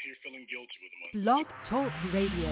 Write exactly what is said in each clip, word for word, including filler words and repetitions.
you're feeling guilty with them. Blog Talk Radio.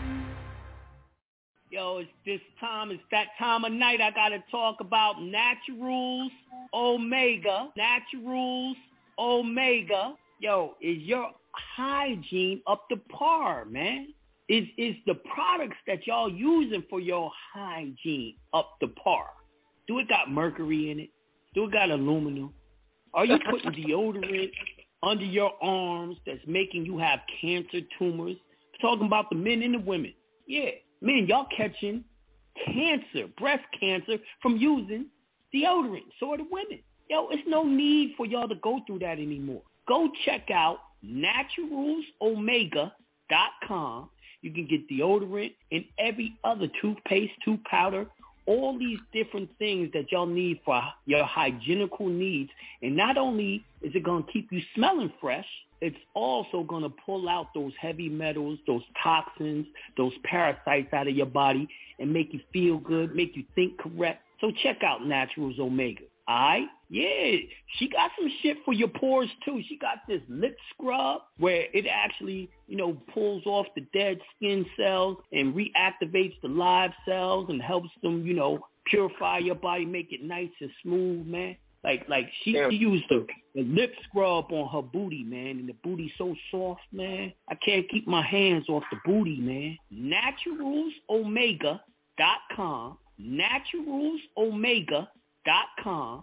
Yo, it's this time. It's that time of night. I got to talk about Naturals Omega. Naturals Omega. Yo, is your hygiene up to par, man? Is is the products that y'all using for your hygiene up to par? Do it got mercury in it? Do it got aluminum? Are you putting deodorant under your arms that's making you have cancer tumors? I'm talking about the men and the women. Yeah, men, y'all catching cancer, breast cancer from using deodorant. So are the women. Yo, it's no need for y'all to go through that anymore. Go check out naturals omega dot com. You can get deodorant and every other toothpaste, tooth powder, all these different things that y'all need for your hygienical needs. And not only is it going to keep you smelling fresh, it's also going to pull out those heavy metals, those toxins, those parasites out of your body and make you feel good, make you think correct. So check out Naturals Omega. All right? Yeah, she got some shit for your pores, too. She got this lip scrub where it actually, you know, pulls off the dead skin cells and reactivates the live cells and helps them, you know, purify your body, make it nice and smooth, man. Like, like she, she used the, the lip scrub on her booty, man, and the booty's so soft, man. I can't keep my hands off the booty, man. naturals omega dot com. naturals omega dot com.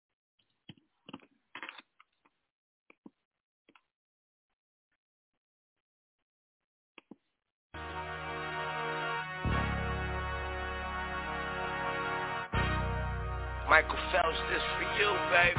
Michael Phelps, this for you,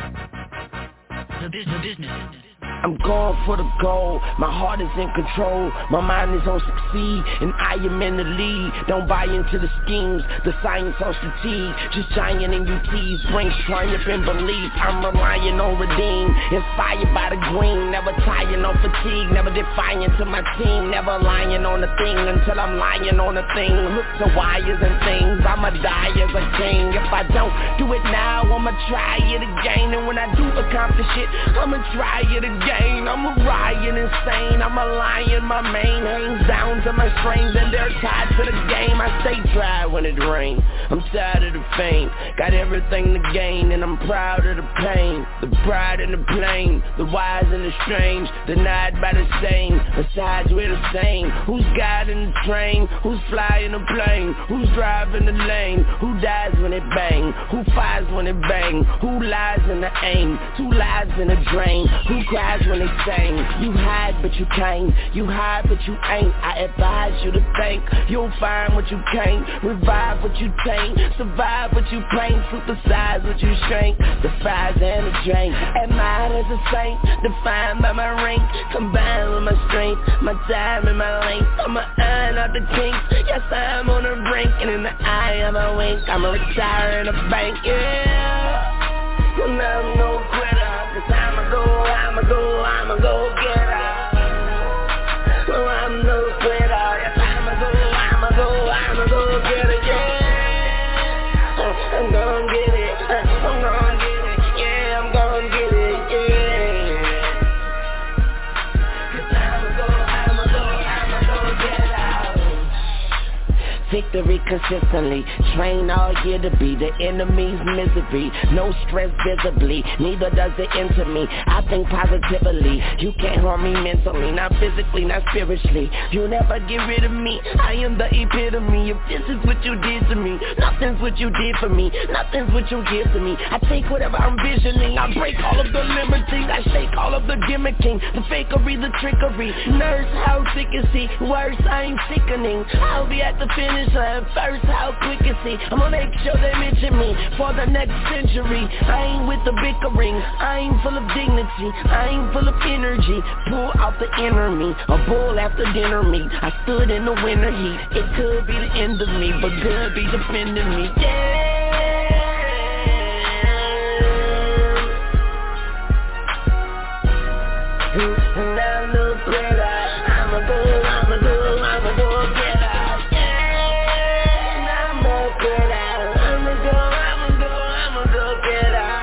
baby. The business, business. I'm going for the goal, my heart is in control, my mind is on succeed, and I am in the lead. Don't buy into the schemes, the science on fatigue, just giant in U Ts, brings triumph and belief. I'm relying on redeem, inspired by the green, never tiring on fatigue, never defiant to my team, never lying on the thing until I'm lying on the thing. Hook to wires and things, I'ma die as a king. If I don't do it now, I'ma try it again, and when I do accomplish it, I'ma try it again. I'm a riot insane, I'm a lion, my mane hangs down to my strings and they're tied to the game. I stay dry when it rains, I'm tired of the fame, got everything to gain and I'm proud of the pain. The pride and the plain, the wise and the strange, denied by the same, besides we're the same. Who's guiding the train, who's flying the plane, who's driving the lane, who dies when it bang, who fires when it bang, who lies in the aim, two lies in a drain, who cries when they sing. You hide but you can't, you hide but you ain't. I advise you to think, you'll find what you can't, revive what you taint, survive what you paint, supersize what you shrink, the fires and the drink. Admired as a saint, defined by my rank, combined with my strength, my time and my length. I'ma iron out the kinks, yes I'm on the brink, and in the eye of a wink, I'ma retire in a bank, yeah. And I'm no quitter, cause I'ma go, I'ma go, I'ma go get her. No, I'm no quitter, yes I'ma go, I'ma go, I'ma go get her, yeah. I'm gonna get it, I'm gonna get it, yeah, I'm gonna get it, yeah. Cause I'ma go, I'ma go, I'ma go get her. Victory consistently, train all year to be the enemy's misery. No stress visibly, neither does it enter me. I think positively, you can't harm me mentally, not physically, not spiritually. You'll never get rid of me, I am the epitome. If this is what you did to me, nothing's what you did for me, nothing's what you give to me. I take whatever I'm visioning, I break all of the liberties, I shake all of the gimmicking, the fakery, the trickery. Nurse, how sick is he? Worse, I ain't sickening. I'll be at the finish line first, how quick is he? I'ma make sure they mention me for the next century. I ain't with the bickering, I ain't full of dignity, I ain't full of energy. Pull out the inner me, a bull after dinner meat. I stood in the winter heat, it could be the end of me, but could be defending me, yeah. And I look better, I'ma go, I'ma go, I'ma go get her.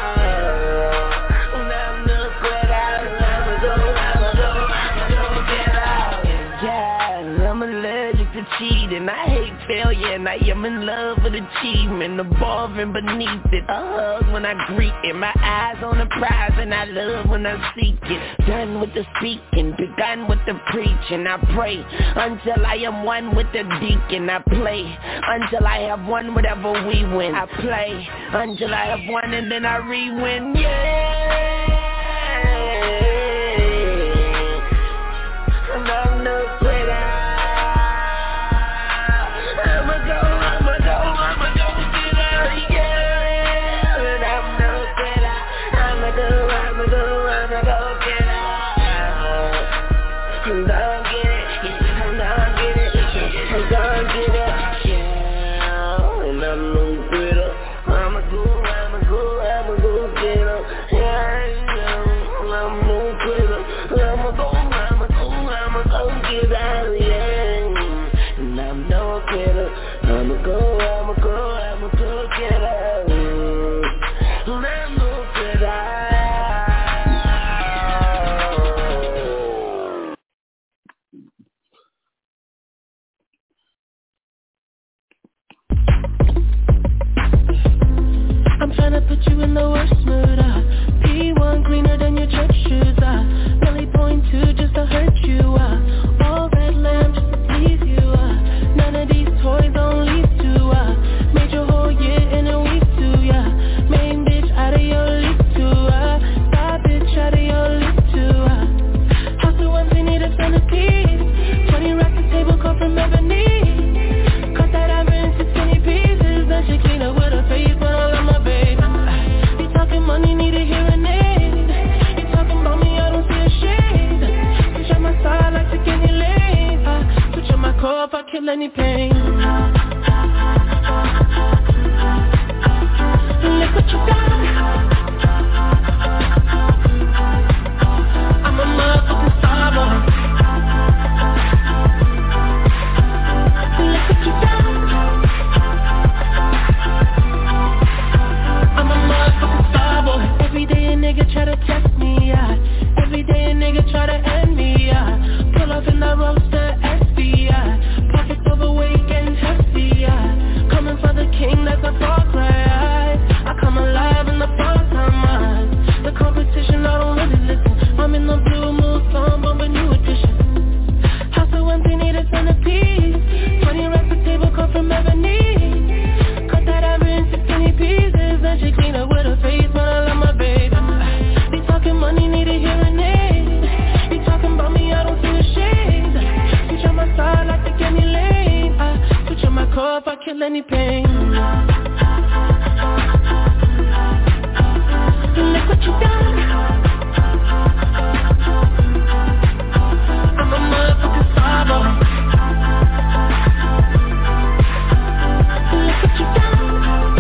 Get cheating. I hate failure and I am in love with achievement. Above and beneath it, a hug when I greet it. My eyes on the prize and I love when I seek it. Done with the speaking, begun with the preaching. I pray until I am one with the deacon. I play until I have won whatever we win. I play until I have won and then I re-win. Yeah. And I'm no quitter. I'ma go, I'ma go, I'ma go get her, yeah. And I'm no quitter. I'ma go, I'ma go, I'ma go get her. I'm gonna get it, yeah. I'm gonna get it, yeah. I'm gonna get it, yeah. And I'm no quitter. I'ma go, I'ma go, I'ma go get her, yeah. I'm no quitter. I'ma go, I'ma go, I'ma go get her, yeah. And I'm no quitter. I'ma go, I'ma go, I'ma go get her. And I'm no quitter. I'm tryna put you in the worst mood, uh P one cleaner than your church shoes, uh Nelly point two just to hurt you, uh all red lamb just to please you, uh none of these toys don't lead to, uh made your whole year in a week too, yeah. Main bitch out of your league too, uh side bitch out of your league too, uh house of ones, we need a centerpiece. Twenty racks of table come from ebony. Cut that ivory into skinny pieces. Then she clean up with her face, but I love my baby. You talking money, need a hearing aid. You talking about me, I don't see a shade. Switch on my side like to any lane. I switch on my core if I kill any pain. Look what you got. I'm a motherfucking star boy. Look what you got. I'm a motherfucking star boy. Every day a nigga try to test me, yeah. Every day a nigga try to end me, yeah. Pull up in the roadster, S B I. Pockets overweight, getting hefty, yeah. Coming for the king, that's a far cry. I come alive in the prime time. The competition, I don't really listen. I'm in the blue moon, song, bumping new edition. House so empty, need a centerpiece. Twenty racks of table come from ebony. Cut that ivory into skinny pieces. Then she clean up with her face, but I love my baby. They talking money, need a hearing aid. They talking about me, I don't see a shade. Switch on my side like the any lane. I switch on my core if I kill any pain. Look what you done. I'm a motherfucking star boy. Look what you done.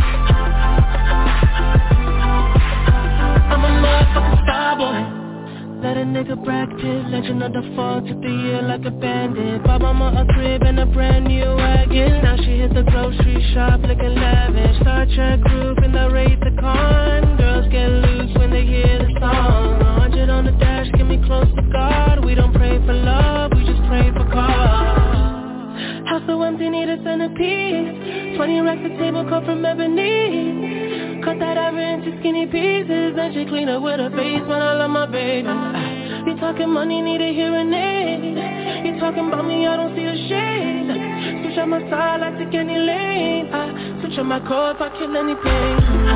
I'm a motherfucking star boy. Let a nigga practice, legend of the fall, took the year like a bandit. Bought mama a crib and a brand new wagon. Now she hit the grocery shop looking lavish. Star Trek group in the race to con. Girls get loose when they hear the song. A hundred on the dash, get me close to God. We don't pray for love, we just pray for cause. House so empty, need a centerpiece. Twenty racks of table come from ebony. Cut that ivory into skinny pieces. Then she clean up with her face when I love my baby. You talking money, need a hearing aid. You talking about me, I don't see a shade. Switch on my side like take any lane. I switch on my core if I kill any pain.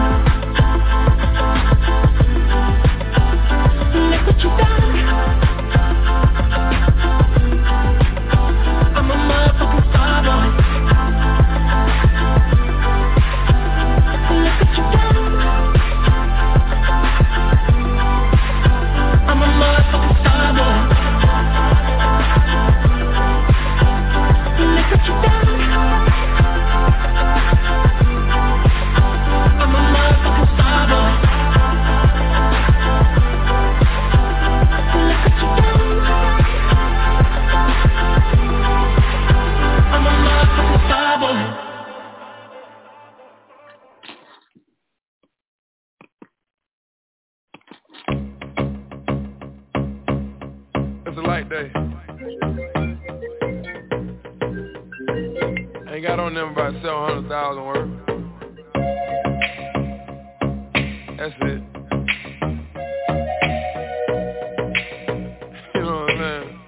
Look what you done. I'm a motherfucking star boy. Look what you done. I'm a motherfucking star boy. Look what you done. I'm a motherfucking star boy. Look what you done. I'm a motherfucking star boy. It's a light day. ain't got on them about seven hundred thousand worth. That's it. You know what I'm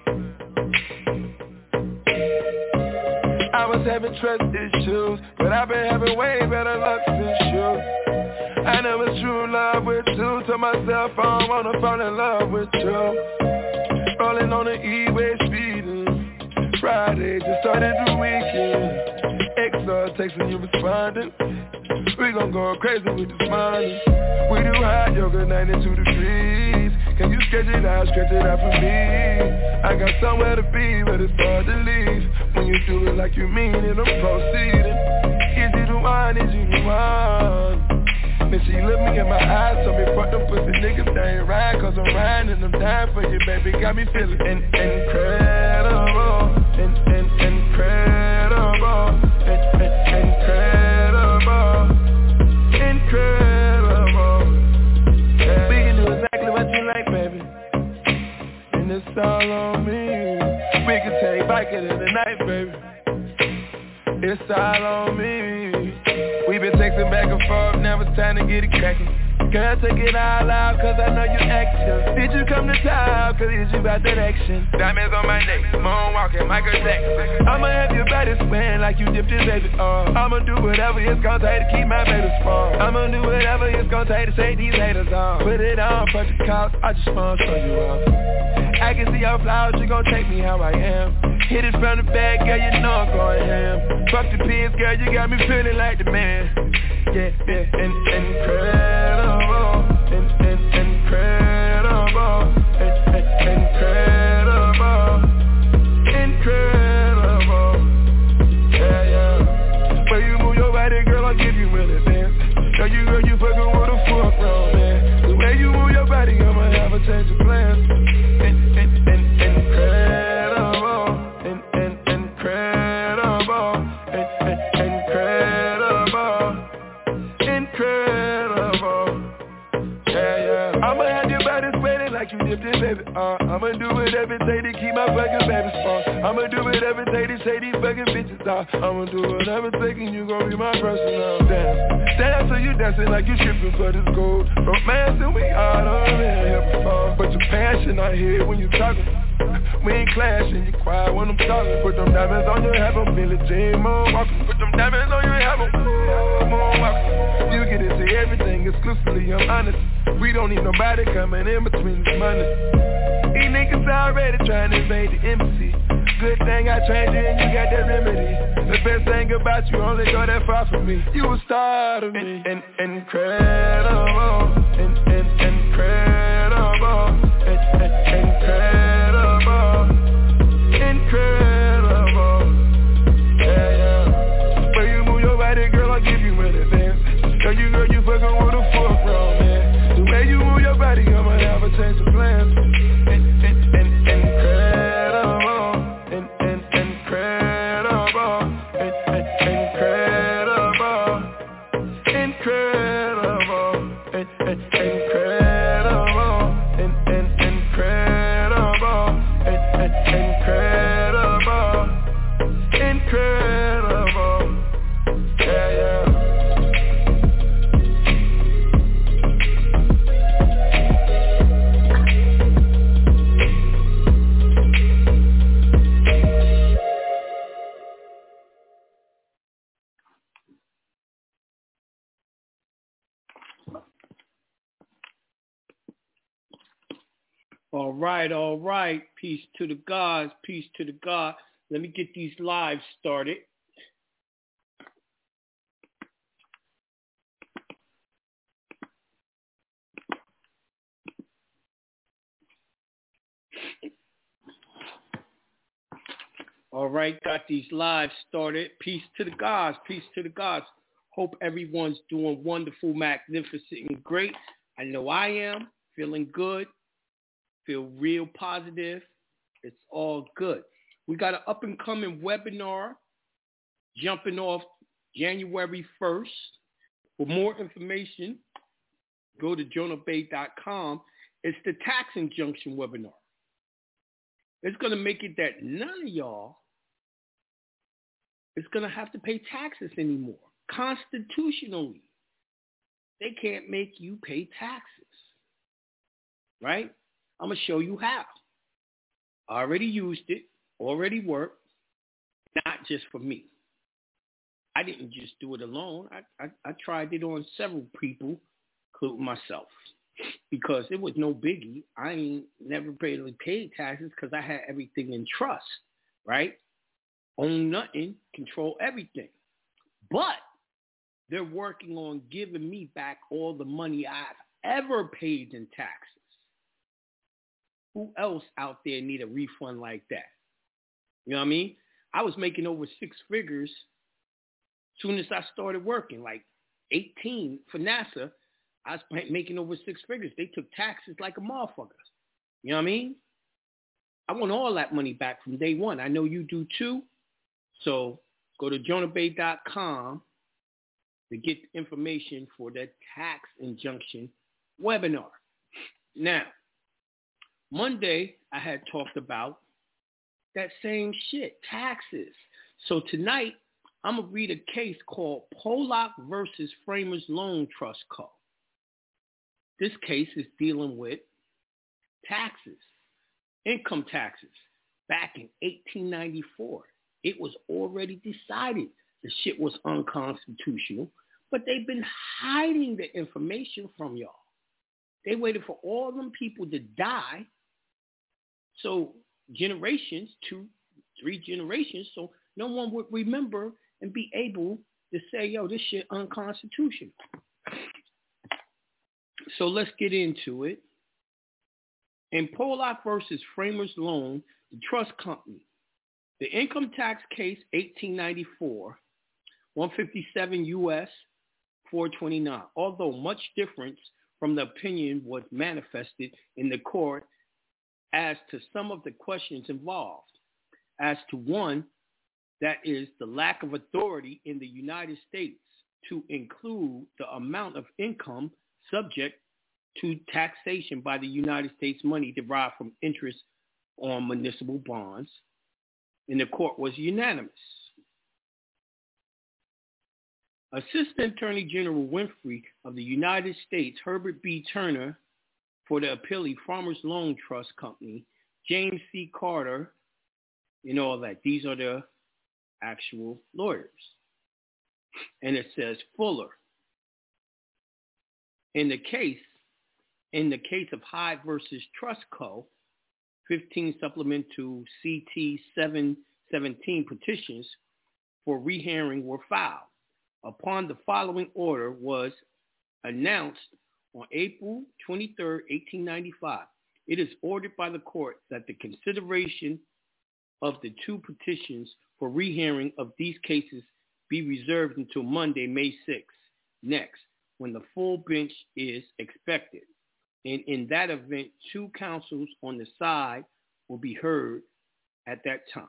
saying? I was having trust issues, but I've been having way better luck since you. I never true love with you. Told myself I don't wanna fall in love with you. Rolling on the E-way speeding. Friday just started the weekend. X R texting you responding. We gon' go crazy with this money. We do hot yoga ninety-two degrees. Can you stretch it out, stretch it out for me? I got somewhere to be, but it's hard to leave. When you do it like you mean it, I'm proceeding. Is you the one, is you the one? Then she looked me in my eyes, told me fuck them pussy niggas, they ain't right. Cause I'm riding and I'm dying for you, baby. Got me feeling in- incredible, in- in- incredible, in- in- incredible, incredible. Yeah, we can do exactly what you like, baby. And it's all on me. We can take biking in the night, baby. It's all on me. We been texting back and forth, now it's time to get it crackin'. Girl, take it all out, cause I know you action. Did you come to town, cause it's you about that action. Diamonds on my neck, moonwalking, Michael Jackson. I'ma have your body swaying like you dipped in baby oil. I'ma do whatever it's gonna take to keep my baby small. I'ma do whatever it's gonna take to shake these haters off. Put it on, punch the cops, I just wanna show you off. I can see your flaws, you gon' take me how I am. Hit it from the back, girl, you know I'm going ham. Fuck the pigs, girl, you got me feeling like the man. Yeah, yeah, in, incredible, in, in, incredible, in, in, incredible, incredible. Yeah, yeah. When you move your body, girl, I'll give you really dance. Girl, you, girl, you fucking with a full grown man. The way you move your body, I'ma have a change of plans. In, in, in, incredible, in, in, incredible, in, in, incredible, incredible. Yeah, yeah. I'ma have your body sweating like you dipped in, baby. Uh, I'ma do whatever it take to keep my fucking baby strong. I'ma do whatever it take to shake these fucking bitches off. I'ma do whatever it take and you gon' be my personal dance. Dance till you dancing like you tripping for this gold. Romancing, we all done been here before. But your passion I hear when you talking. We ain't clashing, you quiet when I'm talking. Put them diamonds on your head, I'm Billie Jean moonwalking. Put them diamonds on your head, I'm moonwalking. You get into everything exclusively, I'm honest. We don't need nobody coming in between this money. These niggas already trying to invade the embassy. Good thing I trained you and you got that remedy. The best thing about you only go that far from me. You a star to me. In, in, incredible, in, in, incredible, in, in, incredible, incredible. Yeah, yeah. When you move your body, girl, I'll give you an advance. Girl, you, girl, you fucking with a full grown man. The way you move your body, I'ma have a change of plans. In, in, in, incredible, in, in, incredible, in, in, incredible, incredible, in, in, incredible, in, in, incredible, in, in, incredible, incredible. Yeah, yeah. All right, all right. Peace to the gods, peace to the God. Let me get these lives started. All right, got these lives started. Peace to the gods, peace to the gods. Hope everyone's doing wonderful, magnificent, and great. I know I am. Feeling good. Feel real positive. It's all good. We got an up-and-coming webinar jumping off January first. For more information, go to jonah bey dot com. It's the tax injunction webinar. It's going to make it that none of y'all is going to have to pay taxes anymore. Constitutionally, they can't make you pay taxes, right? I'm going to show you how. I already used it, already worked, not just for me. I didn't just do it alone. I, I, I tried it on several people, including myself, because it was no biggie. I ain't never really paid taxes because I had everything in trust, right? Own nothing, control everything. But they're working on giving me back all the money I've ever paid in taxes. Who else out there need a refund like that? You know what I mean? I was making over six figures as soon as I started working, like eighteen for NASA. I was making over six figures. They took taxes like a motherfucker. You know what I mean? I want all that money back from day one. I know you do too. So go to jonah bey dot com to get information for that tax injunction webinar. Now, Monday, I had talked about that same shit, taxes. So tonight, I'm going to read a case called Pollock versus Framers Loan Trust Co. This case is dealing with taxes, income taxes. Back in eighteen ninety-four, it was already decided the shit was unconstitutional, but they've been hiding the information from y'all. They waited for all them people to die, so generations, two, three generations, so no one would remember and be able to say, yo, this shit unconstitutional. So let's get into it. In Pollock versus Framers Loan, the trust company, the income tax case eighteen ninety-four, one fifty-seven U S four twenty-nine. Although much difference from the opinion was manifested in the court as to some of the questions involved. As to one, that is the lack of authority in the United States to include the amount of income subject to taxation by the United States money derived from interest on municipal bonds, and the court was unanimous. Assistant Attorney General Winfrey of the United States, Herbert B. Turner for the appellee Farmers Loan Trust Company, James C. Carter, and all that. These are the actual lawyers. And it says Fuller. In the case, in the case of Hyde versus Trust Co., fifteen supplement to C T seven seventeen petitions for rehearing were filed. Upon the following order was announced on April twenty-third, eighteen ninety-five. It is ordered by the court that the consideration of the two petitions for rehearing of these cases be reserved until Monday, May sixth, next, when the full bench is expected. And in that event, two counsels on the side will be heard at that time.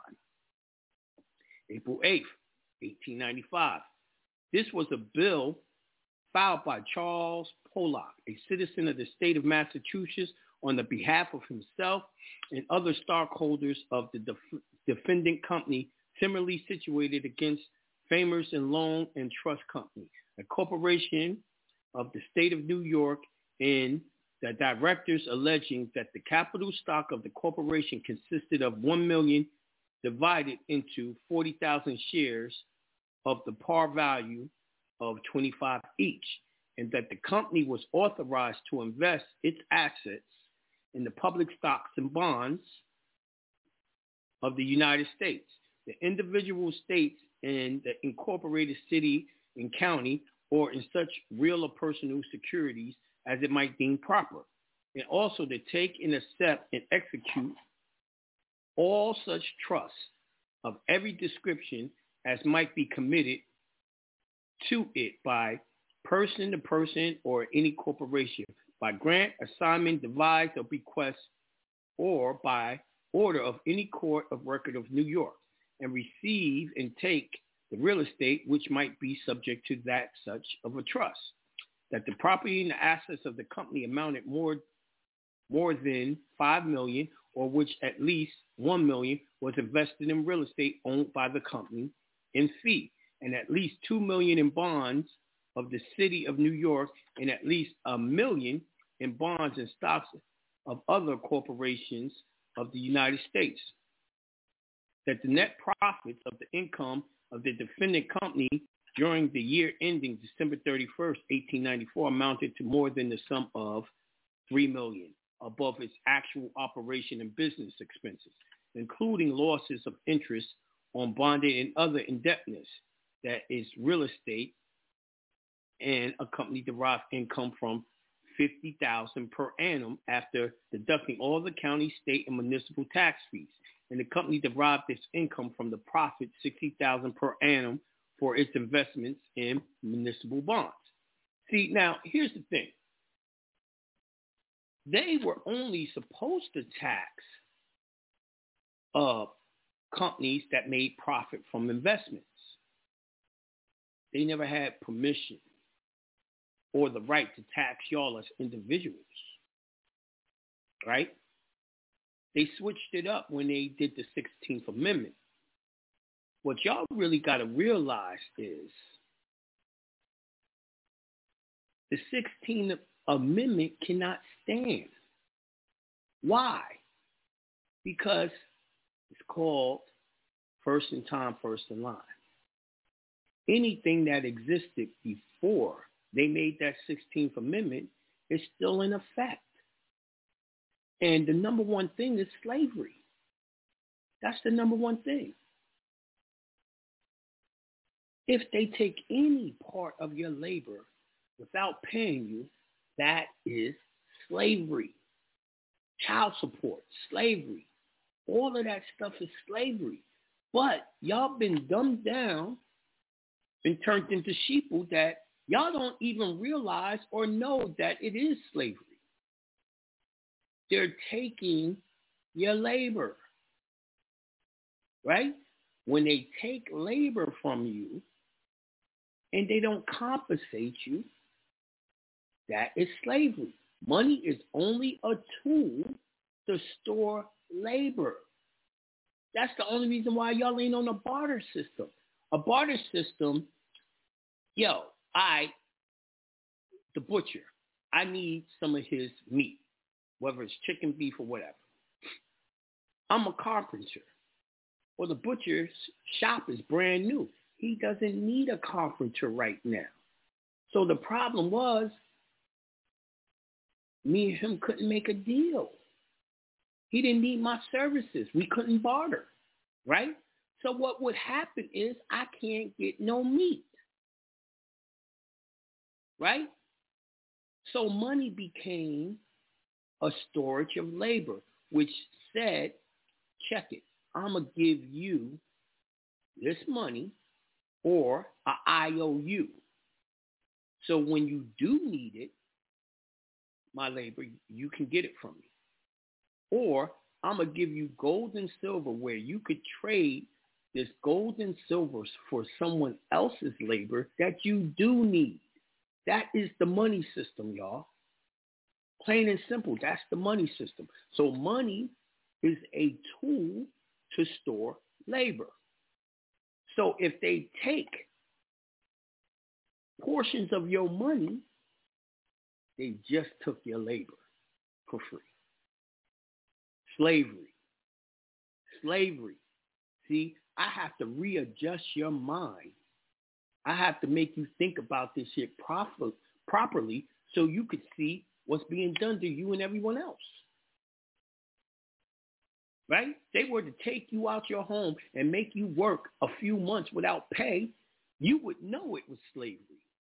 April eighth, eighteen ninety-five. This was a bill filed by Charles Pollock, a citizen of the state of Massachusetts, on the behalf of himself and other stockholders of the def- defendant company similarly situated against Framers and Loan and Trust Company, a corporation of the state of New York, and the directors alleging that the capital stock of the corporation consisted of one million divided into forty thousand shares of the par value of twenty-five each, and that the company was authorized to invest its assets in the public stocks and bonds of the United States, the individual states, and the incorporated city and county, or in such real or personal securities as it might deem proper, and also to take and accept and execute all such trusts of every description as might be committed to it by person to person or any corporation, by grant, assignment, devise, or bequest, or by order of any court of record of New York, and receive and take the real estate which might be subject to that such of a trust, that the property and the assets of the company amounted more, more than five million dollars, or which at least one million dollars was invested in real estate owned by the company, in fee and at least two million dollars in bonds of the city of New York and at least a million in bonds and stocks of other corporations of the United States. That the net profits of the income of the defendant company during the year ending December thirty-first, eighteen ninety-four amounted to more than the sum of three million dollars above its actual operation and business expenses, including losses of interest on bonded and other indebtedness, that is real estate and a company derived income from fifty thousand dollars per annum after deducting all the county, state, and municipal tax fees. And the company derived its income from the profit sixty thousand dollars per annum for its investments in municipal bonds. See, now, here's the thing. They were only supposed to tax uh, companies that made profit from investments. They never had permission or the right to tax y'all as individuals, right? They switched it up when they did the sixteenth Amendment. What y'all really got to realize is the sixteenth Amendment cannot stand. Why? Because it's called first in time, first in line. Anything that existed before they made that sixteenth Amendment is still in effect. And the number one thing is slavery. That's the number one thing. If they take any part of your labor without paying you, that is slavery. Child support, slavery. All of that stuff is slavery. But y'all been dumbed down and turned into sheeple that y'all don't even realize or know that it is slavery. They're taking your labor, right? When they take labor from you and they don't compensate you, that is slavery. Money is only a tool to store labor. That's the only reason why y'all ain't on a barter system. A barter system, yo, I, the butcher, I need some of his meat, whether it's chicken, beef, or whatever. I'm a carpenter. Well, the butcher's shop is brand new. He doesn't need a carpenter right now. So the problem was, me and him couldn't make a deal. He didn't need my services. We couldn't barter, right? So what would happen is I can't get no meat, right? So money became a storage of labor, which said, check it, I'm going to give you this money or a I O U. So when you do need it, my labor, you can get it from me. Or I'm going to give you gold and silver where you could trade this gold and silver for someone else's labor that you do need. That is the money system, y'all. Plain and simple, that's the money system. So money is a tool to store labor. So if they take portions of your money, they just took your labor for free. Slavery. Slavery. See, I have to readjust your mind. I have to make you think about this shit proper, properly so you could see what's being done to you and everyone else. Right? They were to take you out your home and make you work a few months without pay, you would know it was slavery.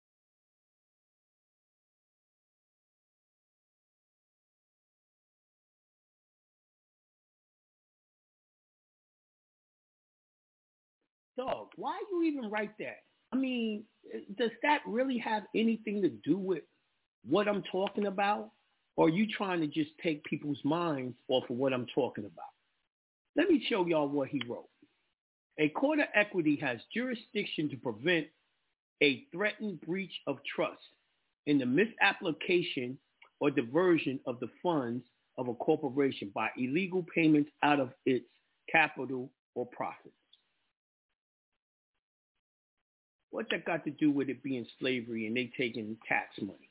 Dog, why you even write that? I mean, does that really have anything to do with what I'm talking about? Or are you trying to just take people's minds off of what I'm talking about? Let me show y'all what he wrote. A court of equity has jurisdiction to prevent a threatened breach of trust in the misapplication or diversion of the funds of a corporation by illegal payments out of its capital or profits. What that got to do with it being slavery and they taking tax money?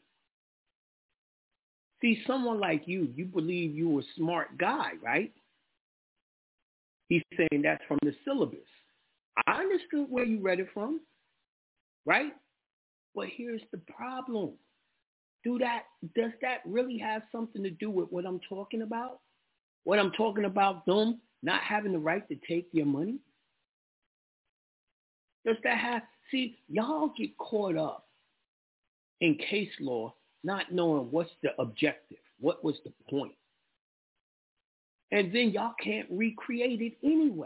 See, someone like you, you believe you're a smart guy, right? He's saying that's from the syllabus. I understood where you read it from, right? But here's the problem. Do that, does that really have something to do with what I'm talking about? What I'm talking about, them not having the right to take your money? Does that have, see, y'all get caught up in case law not knowing what's the objective, what was the point. And then y'all can't recreate it anyway.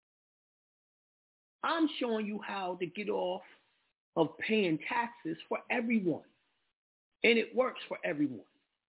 I'm showing you how to get off of paying taxes for everyone. And it works for everyone.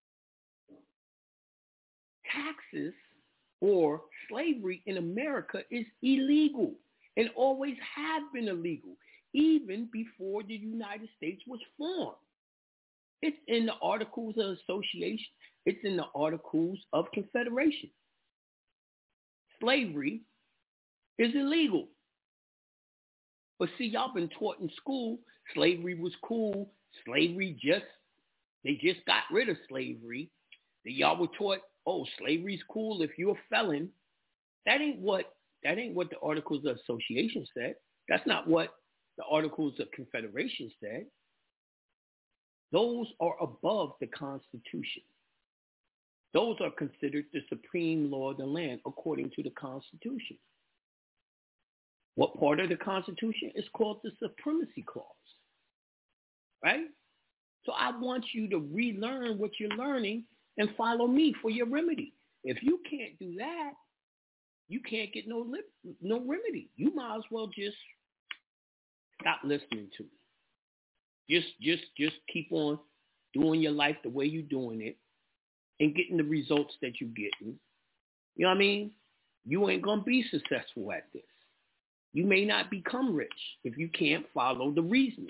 Taxes or slavery in America is illegal and always have been illegal, even before the United States was formed. It's in the Articles of Association. It's in the Articles of Confederation. Slavery is illegal. But see, y'all been taught in school slavery was cool. Slavery just, they just got rid of slavery. That y'all were taught, oh, slavery's cool if you're a felon. That ain't what that ain't what the Articles of Association said. That's not what the Articles of Confederation said. Those are above the Constitution. Those are considered the supreme law of the land according to the Constitution. What part of the Constitution is called the Supremacy Clause, right? So I want you to relearn what you're learning and follow me for your remedy. If you can't do that, you can't get no lip, no remedy. You might as well just stop listening to me. Just, just, just keep on doing your life the way you're doing it and getting the results that you're getting. You know what I mean? You ain't going to be successful at this. You may not become rich if you can't follow the reasoning.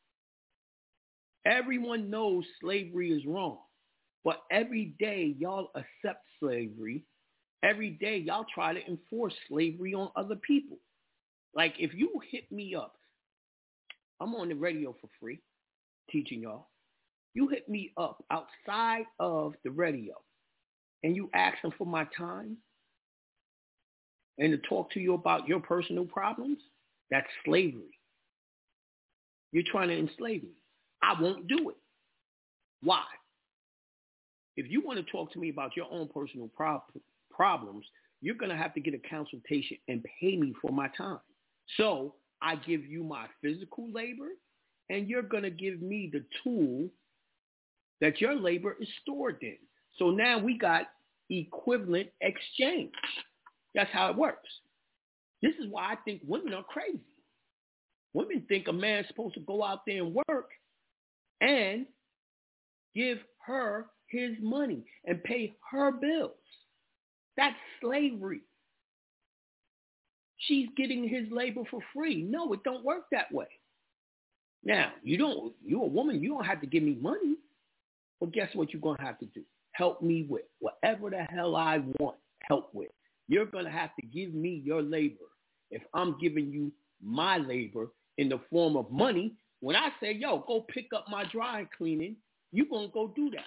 Everyone knows slavery is wrong, but every day y'all accept slavery. Every day y'all try to enforce slavery on other people. Like if you hit me up, I'm on the radio for free teaching y'all. You hit me up outside of the radio and you asking for my time and to talk to you about your personal problems, that's slavery. You're trying to enslave me. I won't do it. Why? If you want to talk to me about your own personal prob- problems, you're going to have to get a consultation and pay me for my time. So I give you my physical labor, and you're going to give me the tool that your labor is stored in. So now we got equivalent exchange. That's how it works. This is why I think women are crazy. Women think a man's supposed to go out there and work and give her his money and pay her bills. That's slavery. She's getting his labor for free. No, it don't work that way. Now, you don't, you're a woman, you don't have to give me money. But guess what you're going to have to do? Help me with whatever the hell I want help with. You're going to have to give me your labor. If I'm giving you my labor in the form of money, when I say, yo, go pick up my dry cleaning, you're going to go do that.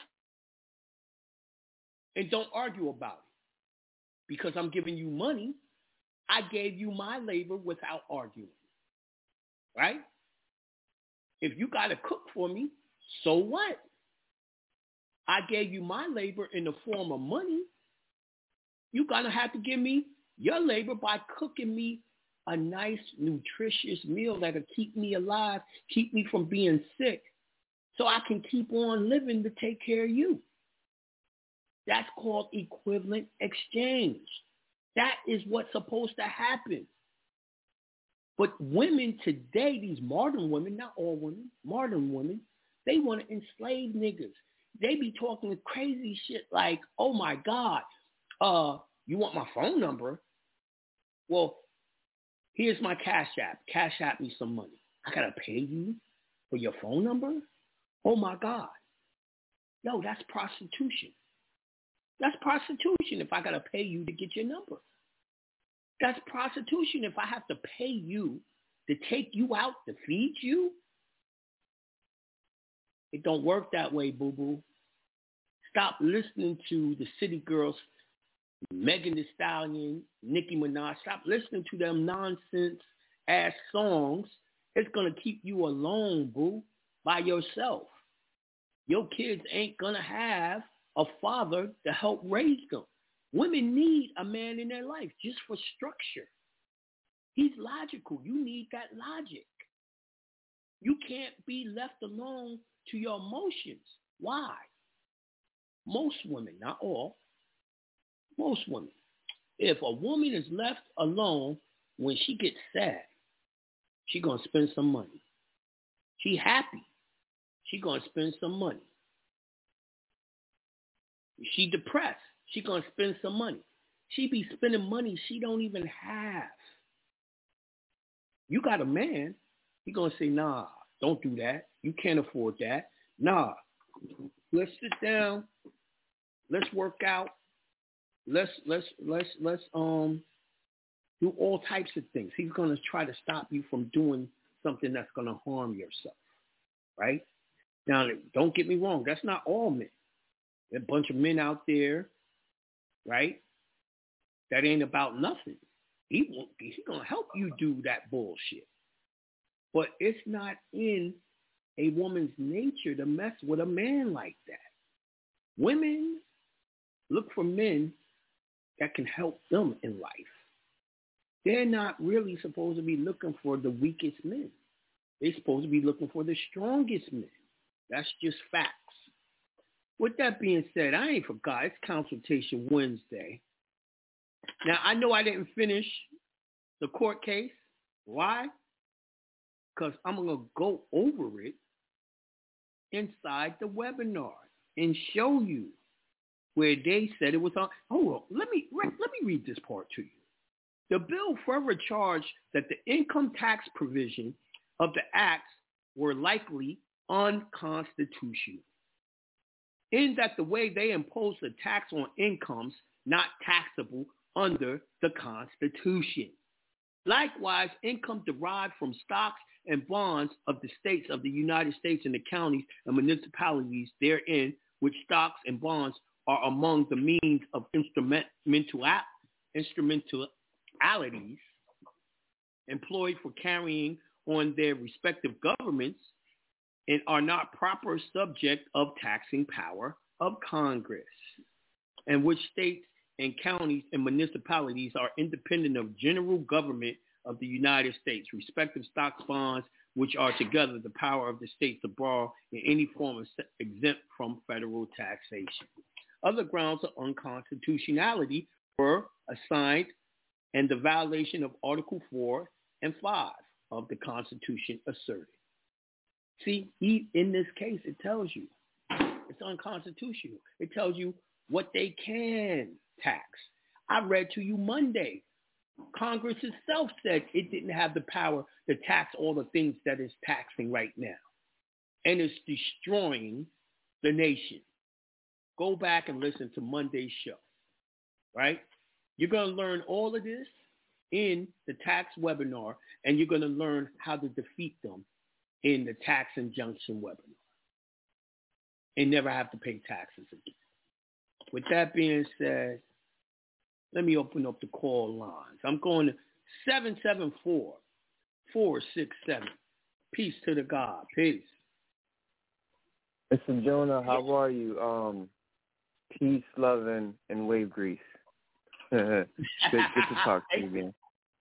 And don't argue about it. Because I'm giving you money, I gave you my labor without arguing. Right? If you got to cook for me, so what? I gave you my labor in the form of money. You're going to have to give me your labor by cooking me a nice, nutritious meal that'll keep me alive, keep me from being sick, so I can keep on living to take care of you. That's called equivalent exchange. That is what's supposed to happen. But women today, these modern women, not all women, modern women, they want to enslave niggas. They be talking crazy shit like, oh my God, uh, you want my phone number? Well, here's my Cash App. Cash App me some money. I got to pay you for your phone number? Oh my God. Yo, that's prostitution. That's prostitution if I got to pay you to get your number. That's prostitution if I have to pay you to take you out to feed you? It don't work that way, boo-boo. Stop listening to the city girls, Megan Thee Stallion, Nicki Minaj. Stop listening to them nonsense-ass songs. It's going to keep you alone, boo, by yourself. Your kids ain't going to have a father to help raise them. Women need a man in their life just for structure. He's logical. You need that logic. You can't be left alone to your emotions. Why? Most women, not all, most women, if a woman is left alone when she gets sad, she going to spend some money. She happy, she going to spend some money. She depressed, she going to spend some money. She be spending money she don't even have. You got a man, he going to say, nah, don't do that. You can't afford that. Nah, let's sit down. Let's work out. Let's let's let's let's um do all types of things. He's gonna try to stop you from doing something that's gonna harm yourself, right? Now, don't get me wrong. That's not all men. There's a bunch of men out there, right? That ain't about nothing. He won't. He's gonna help you do that bullshit. But it's not in a woman's nature to mess with a man like that. Women look for men that can help them in life. They're not really supposed to be looking for the weakest men. They're supposed to be looking for the strongest men. That's just facts. With that being said, I ain't forgot. It's Consultation Wednesday. Now, I know I didn't finish the court case. Why? Because I'm going to go over it inside the webinar and show you where they said it was on. Oh, let me let me read this part to you. The bill further charged that the income tax provision of the acts were likely unconstitutional, in that the way they imposed a tax on incomes not taxable under the Constitution. Likewise, income derived from stocks and bonds of the states of the United States and the counties and municipalities therein, which stocks and bonds are among the means of instrumental, instrumentalities employed for carrying on their respective governments, and are not proper subject of taxing power of Congress, and which states and counties and municipalities are independent of general government of the United States, respective stocks, bonds, which are together the power of the states to borrow in any form of exempt from federal taxation. Other grounds of unconstitutionality were assigned and the violation of Article four and five of the Constitution asserted. See, in this case, it tells you it's unconstitutional. It tells you what they can tax. I read to you Monday. Congress itself said it didn't have the power to tax all the things that it's taxing right now. And it's destroying the nation. Go back and listen to Monday's show, right? You're going to learn all of this in the tax webinar, and you're going to learn how to defeat them in the tax injunction webinar and never have to pay taxes again. With that being said, let me open up the call lines. I'm going to seven seven four, four six seven. Peace to the God. Peace. Mister Jonah, how are you? Um, peace, love, and, and wave grease. good, good to talk to you again.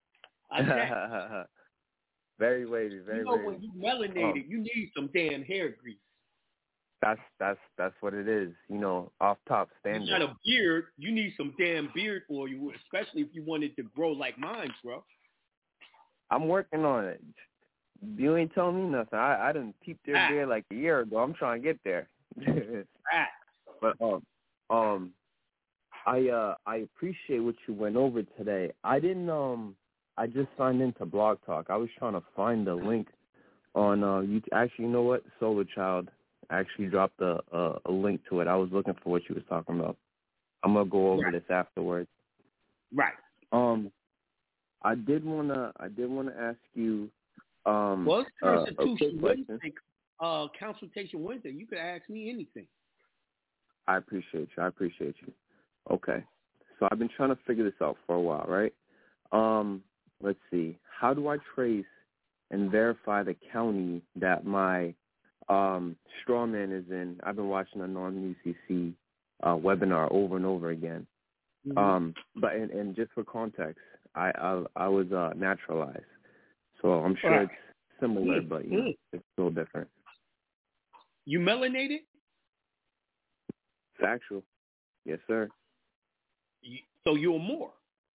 Very wavy, very you know, wavy. When you melanated, um, you need some damn hair grease. That's that's that's what it is. You know, off top standard. You got a beard, you need some damn beard oil, especially if you wanted to grow like mine, bro. I'm working on it. You ain't telling me nothing. I, I done peeped their ah. beard like a year ago. I'm trying to get there. ah. But um um I uh I appreciate what you went over today. I didn't um I just signed into Blog Talk. I was trying to find the link on uh you actually you know what? Solar Child actually dropped a, a a link to it. I was looking for what you was talking about. I'm gonna go over right. this afterwards. Right. Um I did wanna I did wanna ask you Um, well, it's uh, Constitution Wednesday, uh, Consultation Wednesday. You could ask me anything. I appreciate you. I appreciate you. Okay. So I've been trying to figure this out for a while, right? Um, let's see. How do I trace and verify the county that my um, straw man is in? I've been watching a non-U C C uh, webinar over and over again. Mm-hmm. Um, but and, and just for context, I I, I was uh, naturalized, so I'm sure right. it's similar, mm-hmm. but you know, it's still different. You melanated? Factual, yes, sir. You, so you're more.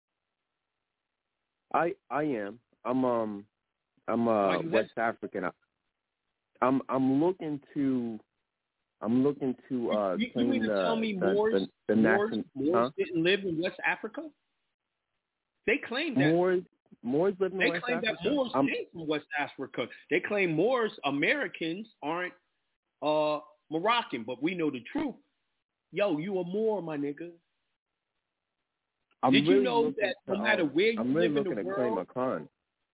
I I am. I'm um I'm uh West, West African. I'm I'm looking to I'm looking to uh you, claim you mean to the, tell me the, Moors, the, the Moors, nation, Moors huh? didn't live in West Africa? They claim that Moors Moors live in they West claim Africa. that Moors I'm, came from West Africa. They claim Moors Americans aren't uh Moroccan, but we know the truth. Yo, you a Moor, my nigga. I'm Did really you know looking that no to, matter um, where you I'm really live in looking the to claim world, a con.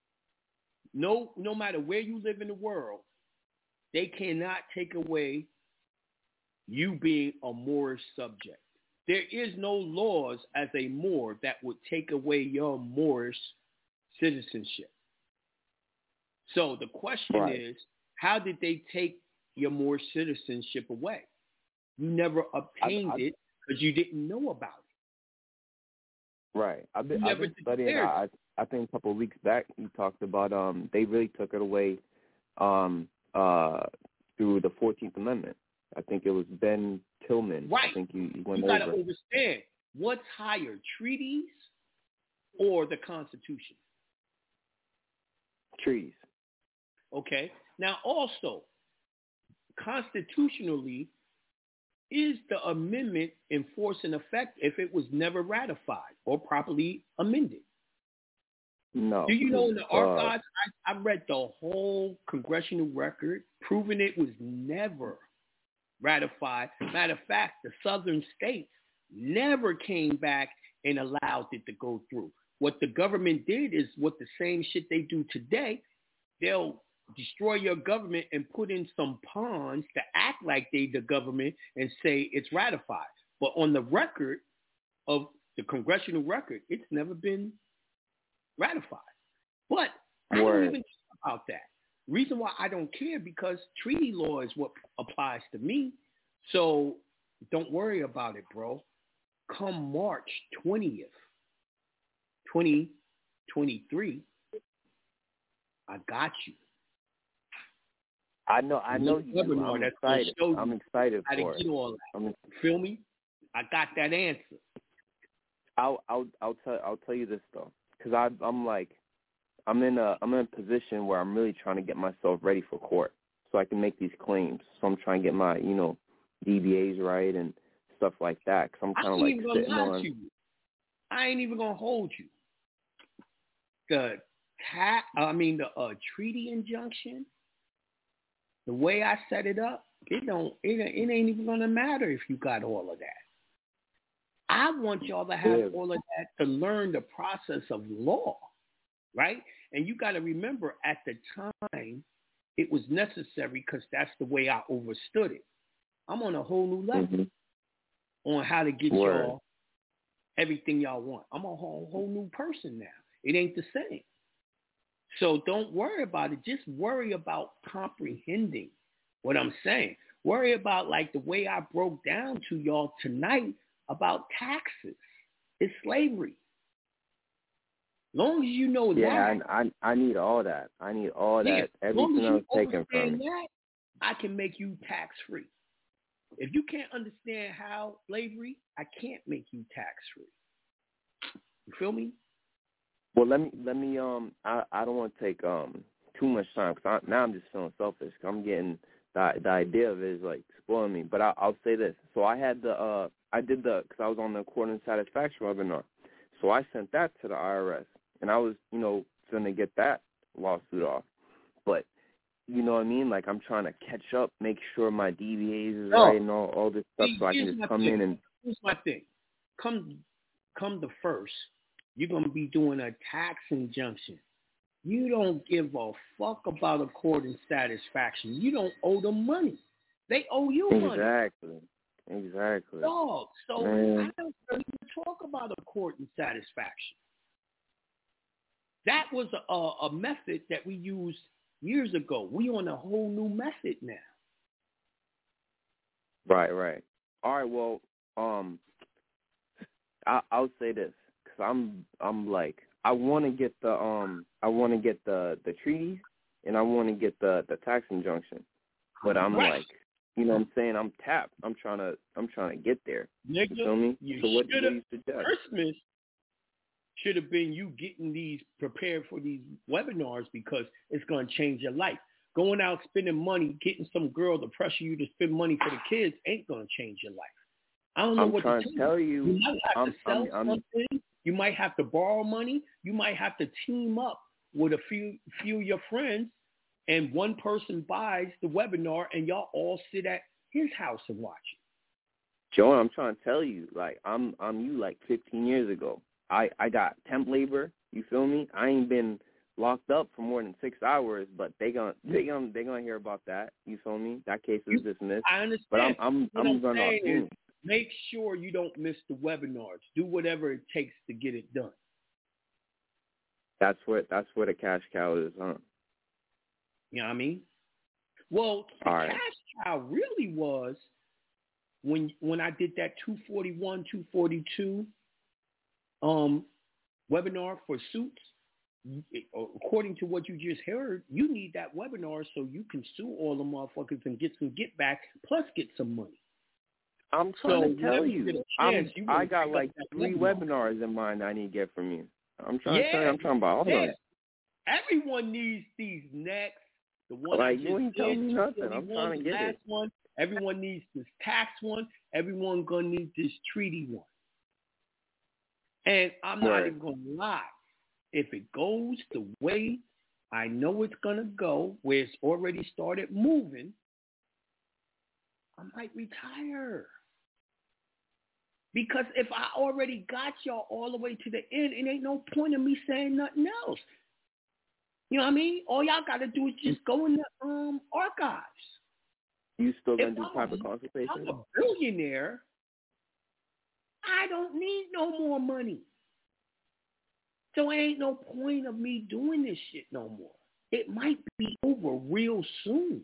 no, no matter where you live in the world, they cannot take away you being a Moorish subject. There is no laws as a Moor that would take away your Moorish citizenship. So the question right. is, how did they take your Moorish citizenship away? You never obtained I, I, it because you didn't know about it. Right. I've been, I've been studying. I, I think a couple of weeks back you talked about um they really took it away um uh through the fourteenth Amendment. I think it was Ben Tillman. Right. I think you, you went you over. You got to understand what's higher, treaties or the Constitution? Treaties. Okay. Now also, constitutionally, is the amendment in force and effect if it was never ratified or properly amended? No. Do you know in the archives, uh, I, I read the whole congressional record proving it was never ratified. Matter of fact, the southern states never came back and allowed it to go through. What the government did is what the same shit they do today. They'll destroy your government and put in some pawns to act like they the government and say it's ratified. But on the record of the congressional record, it's never been ratified. But I Word. don't even care about that. Reason why I don't care, because treaty law is what applies to me. So don't worry about it, bro. Come March twentieth, twenty twenty-three, I got you. I know, I know you do. I'm excited. I'm excited for it. Get all that. I'm you feel me? I got that answer. I'll, I'll, I'll tell, I'll tell you this though, because I, I'm like, I'm in a, I'm in a position where I'm really trying to get myself ready for court, so I can make these claims. So I'm trying to get my, you know, D B As right and stuff like that. Because I'm kind of like sitting on. You. I ain't even gonna hold you. The ta- I mean the uh, treaty injunction. The way I set it up, it don't, it, it ain't even gonna matter if you got all of that. I want y'all to have yeah. all of that to learn the process of law, right? And you got to remember, at the time, it was necessary because that's the way I understood it. I'm on a whole new level mm-hmm. on how to get Word. y'all everything y'all want. I'm a whole whole new person now. It ain't the same. So don't worry about it. Just worry about comprehending what I'm saying. Worry about like the way I broke down to y'all tonight about taxes. It's slavery. Long as you know yeah, that. Yeah, I, I I need all that. I need all yeah, that. Everything else taken from me. That, I can make you tax free. If you can't understand how slavery, I can't make you tax free. You feel me? Well, let me let me um I, I don't want to take um too much time because now I'm just feeling selfish. Cause I'm getting the the idea of it is like spoiling me. But I, I'll say this. So I had the uh I did the because I was on the court and satisfaction webinar. So I sent that to the I R S and I was you know going to get that lawsuit off. But you know what I mean? Like I'm trying to catch up, make sure my D B As is oh. right and all all this stuff, See, so I can just come thing. in and. Here's my thing. Come come the first. You're going to be doing a tax injunction. You don't give a fuck about a court and satisfaction. You don't owe them money. They owe you money. Exactly. Exactly. Dog. So Man. I don't even talk about a court and satisfaction. That was a, a, a method that we used years ago. We on a whole new method now. Right, right. All right, well, um, I, I'll say this because I'm, I'm like, I want to get the, um, I want to get the, the treaties and I want to get the, the tax injunction, but I'm right. like, you know what I'm saying? I'm tapped. I'm trying to, I'm trying to get there. Nigga, you feel me? You so what, what do you suggest? Christmas should have been you getting these prepared for these webinars because it's going to change your life. Going out spending money, getting some girl to pressure you to spend money for the kids ain't going to change your life. I don't know I'm what trying to to tell you. You might have I'm, to sell I'm, I'm, something. You might have to borrow money. You might have to team up with a few few of your friends, and one person buys the webinar, and y'all all sit at his house and watch it. Joe, I'm trying to tell you, like I'm, I'm you like fifteen years ago. I, I got temp labor. You feel me? I ain't been locked up for more than six hours, but they gonna they gonna they gonna hear about that. You feel me? That case is dismissed. I understand. But I'm I'm what I'm, I'm gonna saying assume. is make sure you don't miss the webinars. Do whatever it takes to get it done. That's what that's what a cash cow is, huh? You know what I mean? Well, the All right. cash cow really was when when I did that two forty-one, two forty-two um webinar for suits. According to what you just heard, you need that webinar so you can sue all the motherfuckers and get some get back, plus get some money. I'm trying so to tell you, chance, I'm, you I got like three webinar. webinars in mind I need to get from you. I'm trying yeah, to tell you, I'm trying about all yeah. of them. Everyone needs these next. The one like, I just you ain't telling me did, nothing. I'm trying to get last it. one. Everyone needs this tax one. Everyone gonna need this treaty one. And I'm not right. even gonna lie. If it goes the way I know it's going to go, where it's already started moving, I might retire. Because if I already got y'all all the way to the end, it ain't no point in me saying nothing else. You know what I mean? All y'all got to do is just go in the um, archives. You still going to do I'm private a, consultation? I'm a billionaire. I don't need no more money. So it ain't no point of me doing this shit no more. It might be over real soon.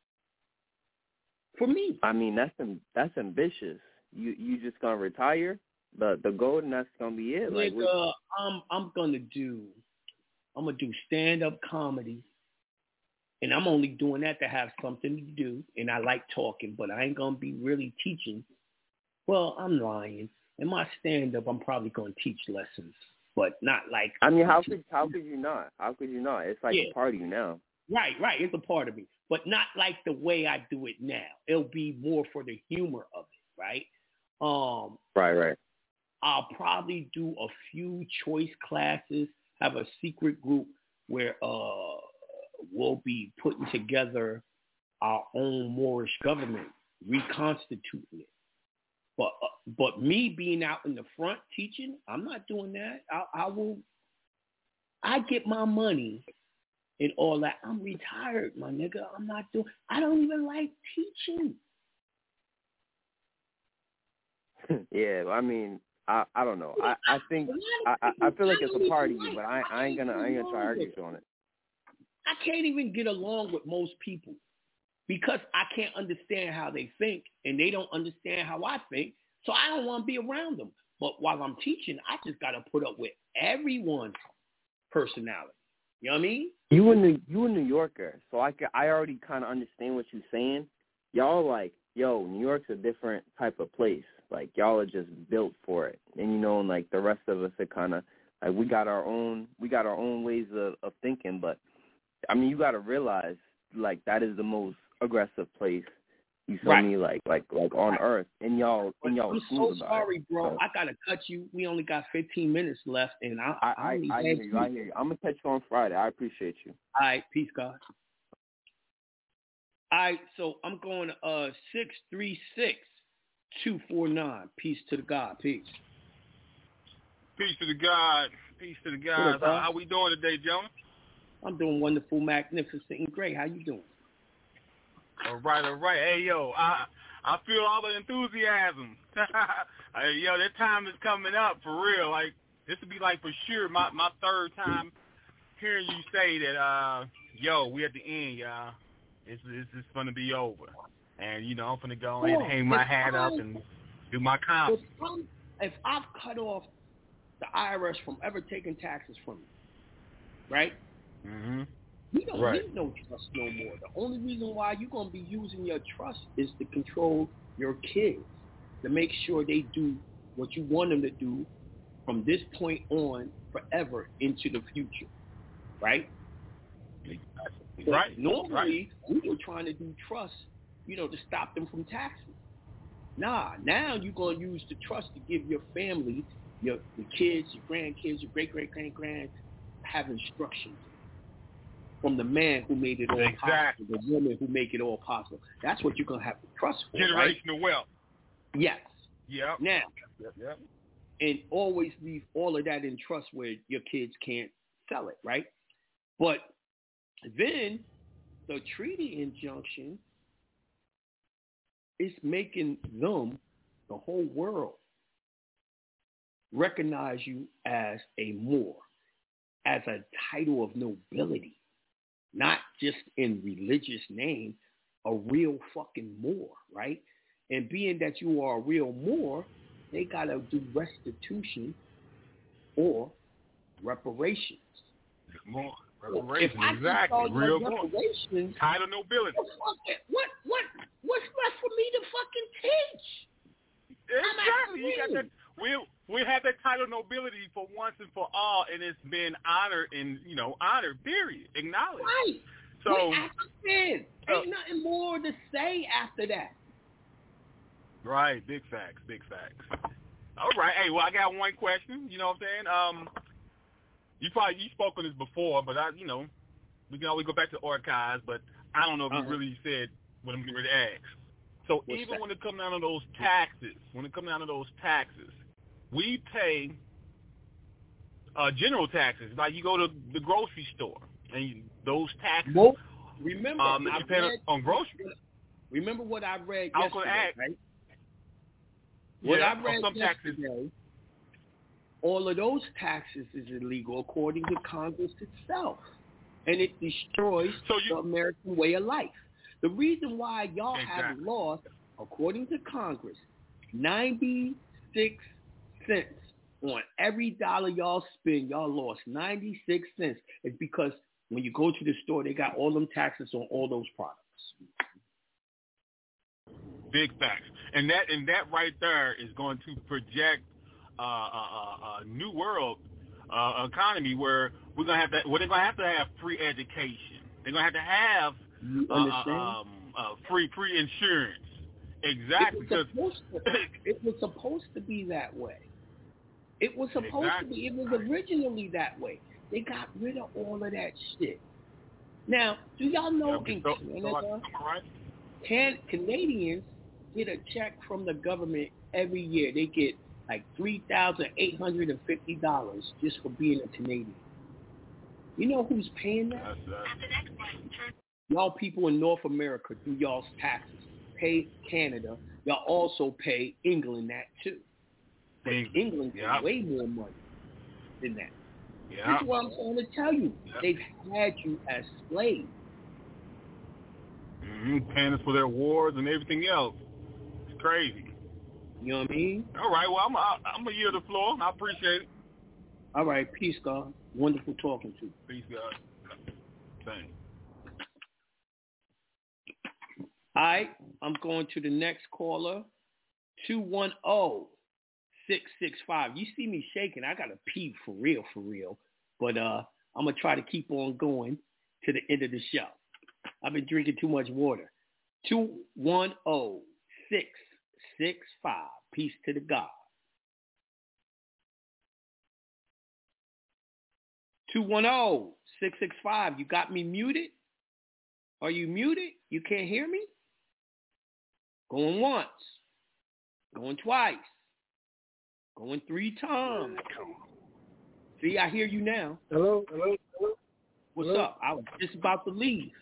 For me. I mean, that's that's ambitious. You you just gonna retire? The the goal, and that's gonna be it. Like, Nigga, I'm I'm gonna do I'm gonna do stand up comedy. And I'm only doing that to have something to do. And I like talking, but I ain't gonna be really teaching. Well, I'm lying. In my stand up, I'm probably gonna teach lessons. But not like... I mean, how could how could you not? How could you not? It's like yeah. a part of you now. Right, right. It's a part of me. But not like the way I do it now. It'll be more for the humor of it, right? Um, right, right. I'll probably do a few choice classes, have a secret group where uh, we'll be putting together our own Moorish government, reconstituting it. But uh, but me being out in the front teaching, I'm not doing that. I, I will. I get my money and all that. I'm retired, my nigga. I'm not doing. I don't even like teaching. yeah, I mean, I, I don't know. I, I think I, I, I feel like it's a part of you, but I, I ain't gonna I ain't gonna try to argue on it. I can't even get along with most people. Because I can't understand how they think, and they don't understand how I think, so I don't want to be around them. But while I'm teaching, I just got to put up with everyone's personality. You know what I mean? You a New, you a New Yorker, so I, I already kind of understand what you're saying. Y'all like, yo, New York's a different type of place. Like, y'all are just built for it. And, you know, and like the rest of us are kind of, like, we got our own, we got our own ways of, of thinking. But, I mean, you got to realize, like, that is the most aggressive place, you feel right. me, like like like on right. earth, and y'all and y'all. I'm so sorry, it. bro. So, I gotta cut you. We only got fifteen minutes left, and I I I, I, I hear you. I hear you. I'm gonna catch you on Friday. I appreciate you. All right, peace, God. All right, so I'm going to uh six three six two four nine. Peace to the God. Peace. Peace to the God. Peace to the God. How, how we doing today, gentlemen? I'm doing wonderful, magnificent, and great. How you doing? All right, all right. Hey, yo, I I feel all the enthusiasm. Hey, yo, that time is coming up for real. Like, this would be like for sure my, my third time hearing you say that, uh, yo, we at the end, y'all. It's, it's, it's going to be over. And, you know, I'm going to go ahead and hang my hat up and do my comments. If, if I've cut off the I R S from ever taking taxes from you, right? Mm-hmm. You don't right. need no trust no more. The only reason why you're going to be using your trust is to control your kids, to make sure they do what you want them to do from this point on forever into the future, right? But right. normally, right. we were trying to do trust, you know, to stop them from taxes. Nah, now you're going to use the trust to give your family, your, your kids, your grandkids, your great-great-great-grands, have instructions from the man who made it all exactly. possible, the woman who make it all possible. That's what you're going to have to trust for, generational right? wealth. Yes. Yep. Now, yep, yep. and always leave all of that in trust where your kids can't sell it, right? But then the treaty injunction is making them, the whole world, recognize you as a Moor, as a title of nobility, not just in religious name, a real fucking Moor, right? And being that you are a real Moor, they got to do restitution or reparations. More reparations, if I exactly. Real reparations, title nobility. What, what, what's left for me to fucking teach? Exactly. You got that. We'll we have that title nobility for once and for all, and it's been honored and you know honored. Period. Acknowledged. Right. So Ain't uh, nothing more to say after that. Right. Big facts. Big facts. All right. Hey, well, I got one question. You know what I'm saying? Um, you probably you spoke on this before, but I, you know, we can always go back to the archives. But I don't know if uh-huh. you really said what I'm going to ask. So What's even that? when it comes down to those taxes, when it comes down to those taxes, we pay uh, general taxes. Like you go to the grocery store, and you, those taxes. Well, remember, um, I you pay read, on groceries. Remember what I read I was yesterday, going to ask. right? What yeah, I read some yesterday, taxes. all of those taxes is illegal according to Congress itself, and it destroys so you, the American way of life. The reason why y'all exactly. have lost, according to Congress, ninety-six cents on every dollar y'all spend, y'all lost ninety-six cents. It's because when you go to the store, they got all them taxes on all those products. Big facts. And that and that right there is going to project uh, a, a, a new world uh, economy where we're gonna have to. Well, they're gonna have to have free education. They're gonna have to have You uh, understand? um, uh, free free insurance. Exactly. It was, supposed to, it was supposed to be that way. It was supposed exactly. to be. It was originally that way. They got rid of all of that shit. Now, do y'all know yeah, in so, Canada, so right? can Canadians get a check from the government every year? They get like three thousand eight hundred and fifty dollars just for being a Canadian. You know who's paying that? That's, that's... Y'all people in North America do y'all's taxes. Pay Canada. Y'all also pay England that too. But England, England yeah. gets way more money than that. Yeah. This is what I'm trying to tell you. Yeah. They've had you as slaves. Mm-hmm. Paying us for their wars and everything else. It's crazy. You know what I mean? All right. Well, I'm a, I'm gonna yield the floor. I appreciate it. All right. Peace, God. Wonderful talking to you. Peace, God. Thanks. All right. I'm going to the next caller. two one zero, six six five. You see me shaking. I got to pee for real, for real. But uh, I'm going to try to keep on going to the end of the show. I've been drinking too much water. two one zero, six six five. Peace to the God. two one zero, six six five. You got me muted? Are you muted? You can't hear me? Going once. Going twice. Going three times. See, I hear you now. Hello, hello, hello. What's Hello? up? I was just about to leave.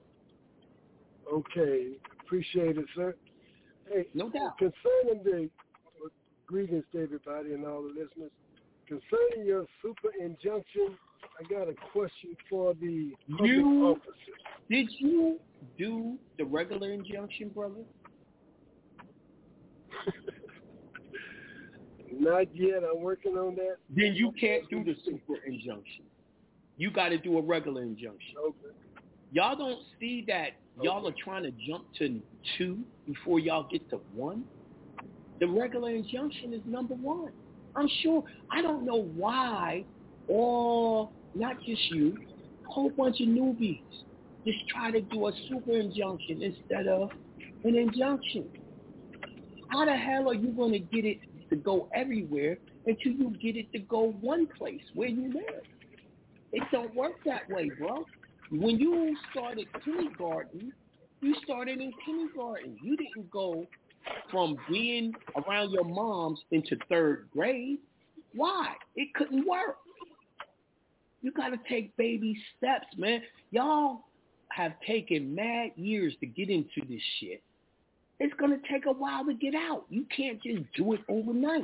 Okay, appreciate it, sir. Hey, no doubt. Concerning the greetings to everybody and all the listeners. Concerning your super injunction, I got a question for the public you, officers. Did you do the regular injunction, brother? Not yet. I'm working on that. Then you can't do the super injunction. You got to do a regular injunction. Okay. Y'all don't see that y'all okay. are trying to jump to two before y'all get to one? The regular injunction is number one. I'm sure. I don't know why all, not just you, a whole bunch of newbies just try to do a super injunction instead of an injunction. How the hell are you going to get it to go everywhere until you get it to go one place where you live? It don't work that way, bro. When you started kindergarten, you started in kindergarten. You didn't go from being around your moms into third grade. Why? It couldn't work. You got to take baby steps, man. Y'all have taken mad years to get into this shit. It's going to take a while to get out. You can't just do it overnight.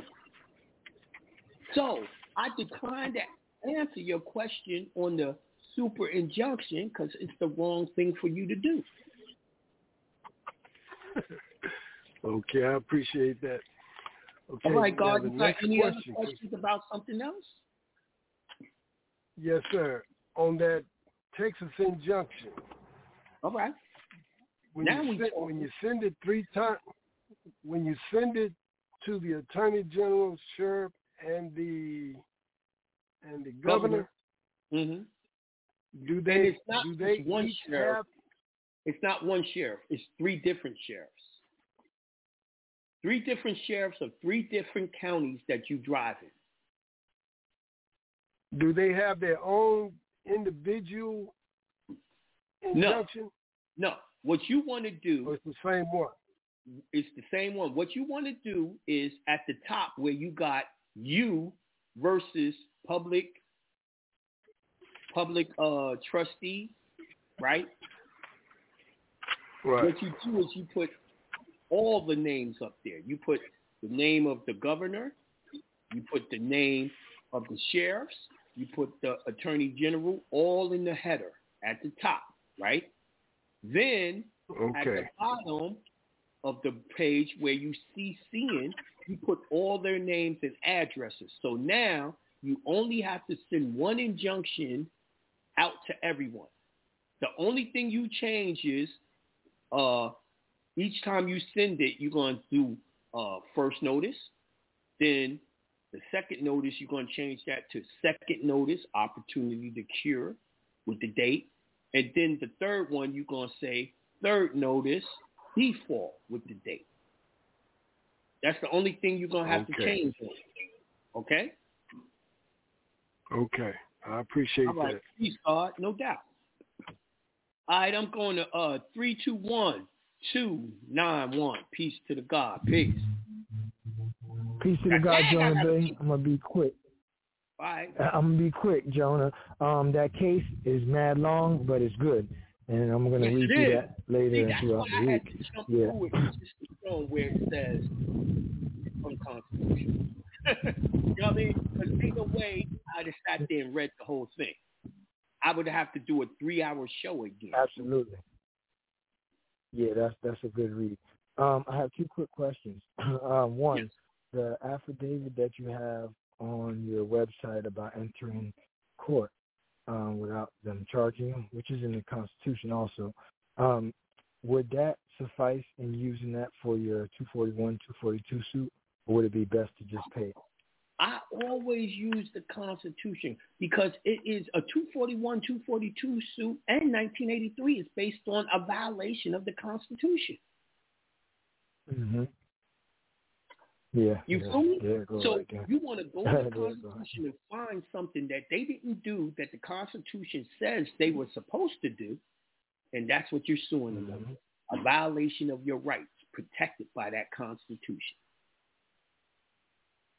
So I declined to answer your question on the super injunction because it's the wrong thing for you to do. Okay, I appreciate that. Okay, all right, God, you got any question. other questions about something else? Yes, sir. On that Texas injunction. All right. When now you we send, when you send it three times, when you send it to the Attorney General, Sheriff, and the and the Governor, governor. Mm-hmm. do they and it's not do they one each sheriff. have? It's not one sheriff. It's three different sheriffs. Three different sheriffs of three different counties that you drive in. Do they have their own individual injunction? No. No. What you want to do... Or it's the same one? It's the same one. What you want to do is at the top where you got you versus public public uh, trustee, right? Right. What you do is you put all the names up there. You put the name of the governor. You put the name of the sheriffs. You put the attorney general all in the header at the top, right? Then okay. at the bottom of the page where you see seeing, you put all their names and addresses. So now you only have to send one injunction out to everyone. The only thing you change is uh, each time you send it, you're going to do uh, first notice. Then the second notice, you're going to change that to second notice, opportunity to cure with the date. And then the third one, you're going to say third notice, default with the date. That's the only thing you're going to have okay. to change on. Okay? Okay. I appreciate All right. that. Peace, God. No doubt. All right, I'm going to uh, three two one two nine one. Peace to the God. Peace. Peace to the God, Jonah Bay. I'm going to be quick. All right. I'm going to be quick, Jonah. Um, that case is mad long, but it's good. And I'm going to read through that later See, throughout the week. Yeah. It where it says unconstitutional. You know what I mean? Because ain't no way I'd have sat there and read the whole thing. I would have to do a three-hour show again. Absolutely. Yeah, that's that's a good read. Um, I have two quick questions. um, one, yes. The affidavit that you have on your website about entering court um, without them charging you, which is in the Constitution also, um, would that suffice in using that for your two forty-one, two forty-two suit, or would it be best to just pay it? I always use the Constitution because it is a two forty-one, two forty-two suit, and nineteen eighty-three is based on a violation of the Constitution. Mm-hmm. Yeah. You yeah, feel me? Yeah, so right you want to go to the Constitution and find something that they didn't do that the Constitution says they were supposed to do, and that's what you're suing them mm-hmm. over. A violation of your rights protected by that Constitution.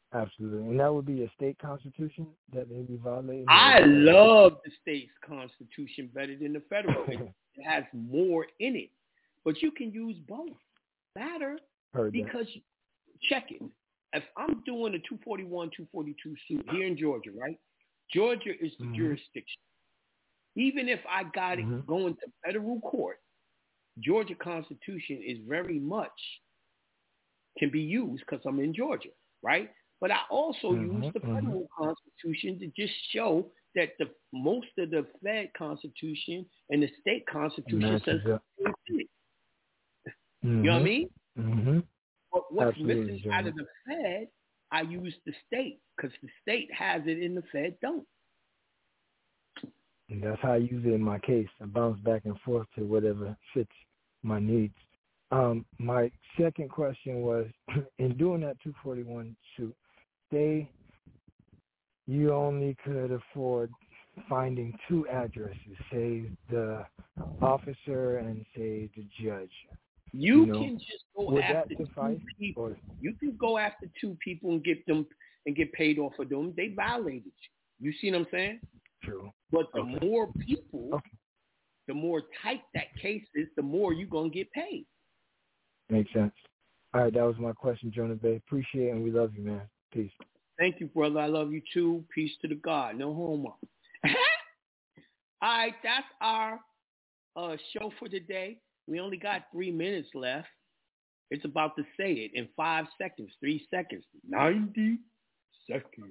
Absolutely. And that would be a state constitution that they be violating? I love the state's constitution better than the federal. It has more in it. But you can use both. Matter Heard because, that. check it. If I'm doing a two forty-one, two forty-two suit here in Georgia, right? Georgia is the mm-hmm. jurisdiction. Even if I got mm-hmm. it going to federal court, Georgia Constitution is very much can be used because I'm in Georgia, right? But I also mm-hmm. use the federal mm-hmm. Constitution to just show that the most of the Fed Constitution and the state Constitution Matches says up. Mm-hmm. You know what I mean? Mm-hmm. But what's Absolutely, missing out of the Fed, I use the state because the state has it and the Fed don't. And that's how I use it in my case. I bounce back and forth to whatever fits my needs. Um, my second question was, in doing that two forty-one suit, say you only could afford finding two addresses, say the officer and say the judge. You, you know, can just go would after that suffice, two people. or? You can go after two people and get them and get paid off of them. They violated you. You see what I'm saying? True. But the okay. more people, okay. the more tight that case is, the more you're going to get paid. Makes sense. All right, that was my question, Jonah Bey. Appreciate it, and we love you, man. Peace. Thank you, brother. I love you too. Peace to the God. No homo. All right, that's our uh, show for today. We only got three minutes left. It's about to say it in five seconds, three seconds, ninety seconds.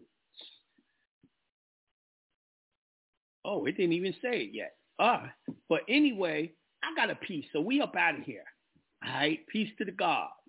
Oh, it didn't even say it yet. Ah, but anyway, I got a piece, so we up out of here. All right, peace to the God.